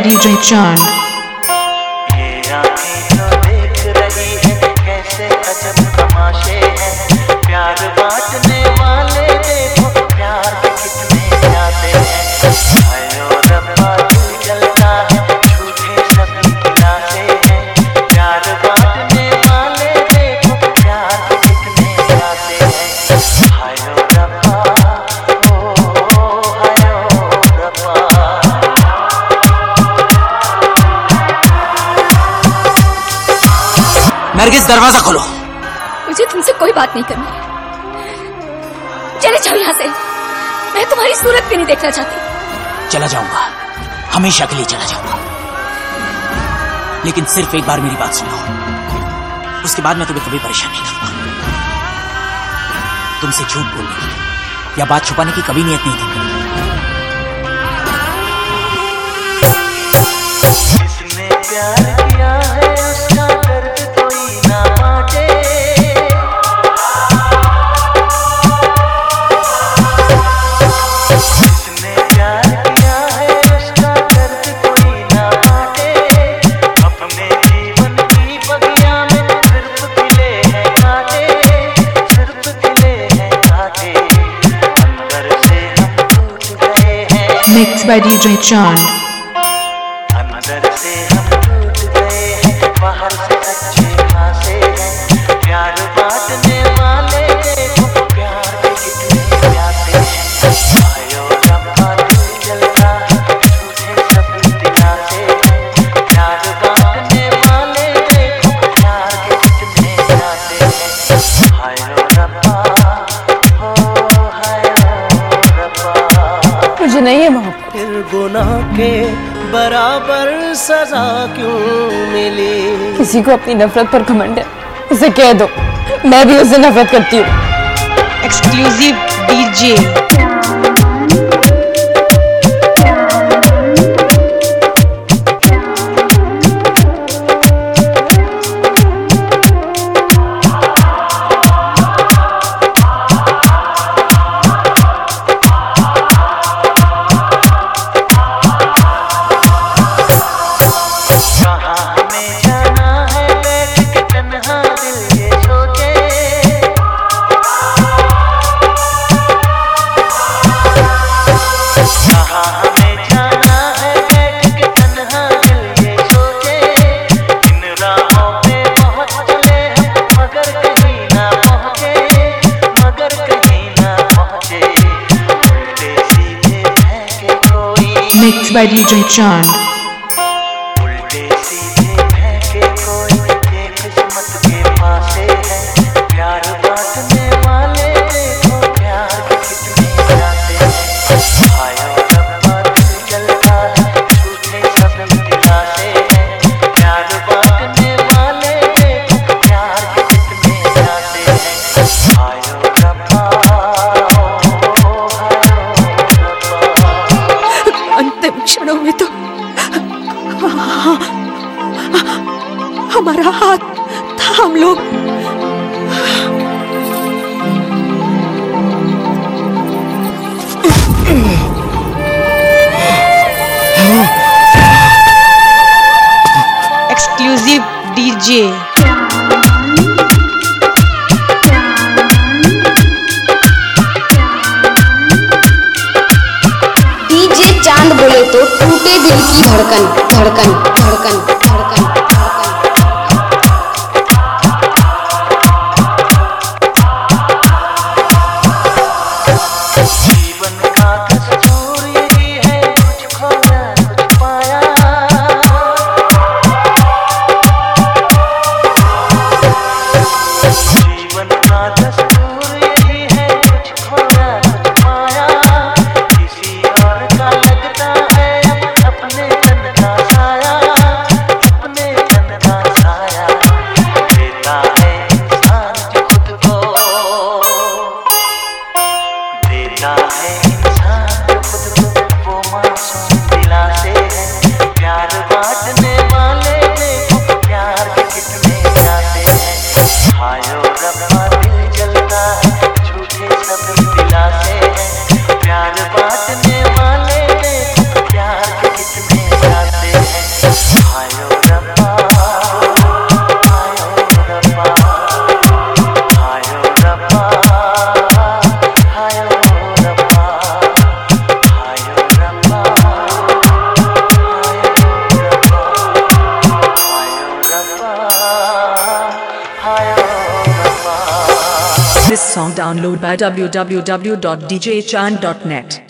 DJ Chand। ये आँखें जो देख रही है कैसे अजब तमाशे हैं, प्यार बांटने वाले देखो प्यार के कितने प्यासे हैं। आयो रब्बा दिल जलता है झूठे सभी दिलासे हैं, प्यार बांटने वाले देखो प्यार के कितने प्यासे हैं। आयो रब्बा नरगिस, दरवाजा खोलो। मुझे तुमसे कोई बात नहीं करनी। चले जाओ यहाँ से, मैं तुम्हारी सूरत भी नहीं देखना चाहती। चला जाऊंगा, हमेशा के लिए चला जाऊंगा, लेकिन सिर्फ एक बार मेरी बात सुनो, उसके बाद मैं तुम्हें कभी परेशान नहीं करूंगा। तुमसे झूठ बोलने की या बात छुपाने की कभी नियत नहीं थी। जिसने प्यार किया है उसका दर्द कोई ना बांटे, जिसने प्यार किया है उसका दर्द कोई ना बांटे। अपने जीवन की बगिया में सिर्फ खिले हैं कांटे, सिर्फ खिले हैं कांटे। अंदर से हम टूट गए हैं। Mixed by DJ Chand। अंदर से हम टूट गए हैं, बाहर से अच्छे खासे हैं। प्यार बांटने वाले देखो प्यार के कितने प्यासे हैं। आयो रब्बा दिल जलता है झूठे सभी दिलासे हैं, प्यार बांटने वाले देखो प्यार के कितने प्यासे हैं। आयो रब्बा हो आयो रब्बा। मुझे नहीं है मोहब्बत। फिर गुनाह के बराबर सजा क्यों मिली? किसी को अपनी नफरत पर घमंड है, उसे कह दो मैं भी उससे नफरत करती हूँ। Exclusive DJ. Mixed by DJ Chand। उल्टे सीधे हैं कि कोई ये किस्मत के पासे है, प्यार बांटने वाले देखो प्यार के कितने प्यासे हैं। आयो रब्बा दिल जलता है झूठे सभी दिलासे हैं, प्यार बांटने वाले देखो प्यार के कितने प्यासे हैं। आयो रब्बा अंतिम क्षणों में तो हमारा हाथ थाम लो। Exclusive DJ. डीजे चांद बोले तो टूटे दिल की धड़कन धड़कन धड़कन धड़कन धड़कन। जीवन का दस्तूर यही है, कुछ खोया कुछ पाया। जीवन का दस्तूर यही है, कुछ खोया कुछ पाया। किसी और का लगता है अपने तन का साया, download by www.djchand.net.